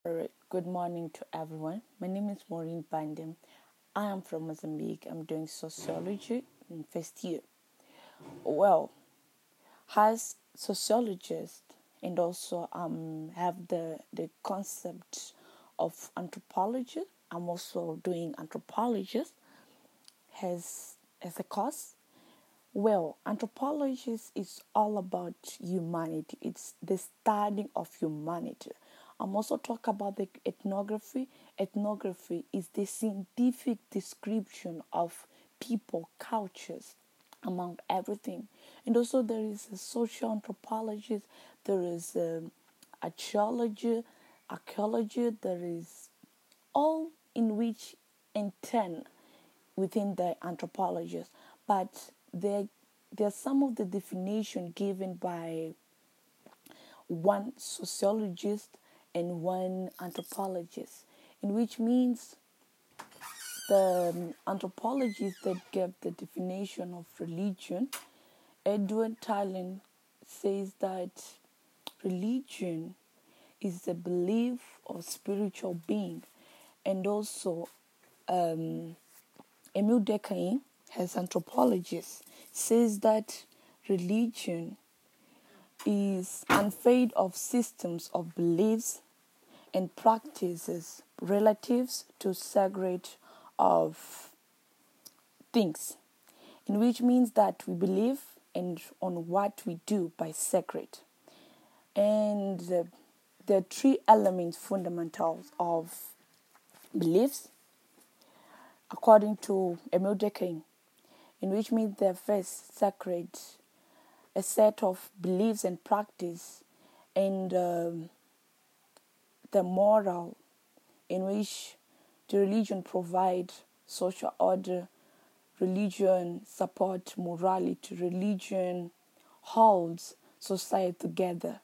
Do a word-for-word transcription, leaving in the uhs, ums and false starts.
Alright, good morning to everyone. My name is Maureen Bandem. I am from Mozambique. I'm doing sociology in first year. Well, as sociologist and also um have the the concept of anthropology. I'm also doing anthropologist as as a course. Well, anthropology is all about humanity. It's the study of humanity. I'm also talk about the ethnography. Ethnography is the scientific description of people, cultures, among everything. And also there is a social anthropologist. There is um, archaeology, archaeology. There is all in which intern within the anthropologist, but there there's some of the definition given by one sociologist and one anthropologist, in which means the um, anthropologist that gave the definition of religion, Edward Tylen, says that religion is the belief of spiritual being, and also um, Emile Durkheim, as anthropologist, says that religion is unfade of systems of beliefs and practices relatives to sacred of things, in which means that we believe and on what we do by sacred. And the, the three elements fundamentals of beliefs, according to Emile Durkheim, in which means the first sacred, a set of beliefs and practice, and um, the moral, in which the religion provide social order, religion support morality, religion holds society together.